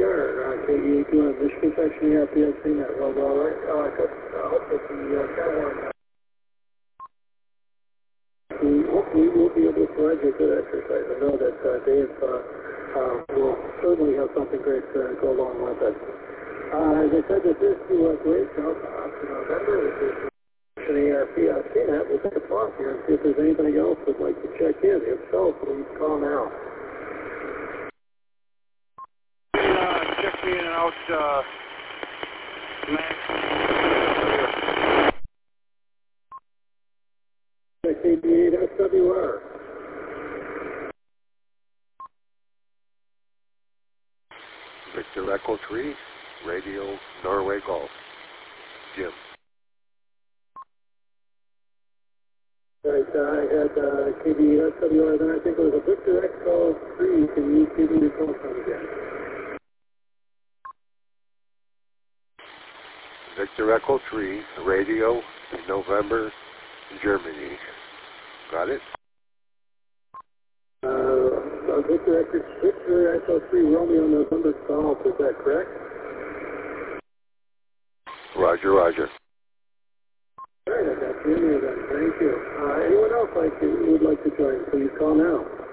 KBR, KE81, Michigan Section ERPSC net. Well, all right. Hope that the Caroline, hopefully we'll be able to provide you a good exercise. I know that Dave will certainly have something great to go along with it. As I said, this is to Grace South in November. This is ARPSC net. We'll take a pause here and see if there's anybody else that'd like to check in. If so, please call now. Check me in and out, Max. KD8 SWR. Victor Echo 3, Radio Norway Golf. Jim. Right, I had KD8 SWR, then I think it was a Victor Echo 3. Can you give me your phone number again? Victor Echo 3, Radio in November, Germany. Got it? Victor Echo 3, Romeo November Golf, is that correct? Roger, roger. All right, I got you in there then. Thank you. Anyone else who would like to join, please call now.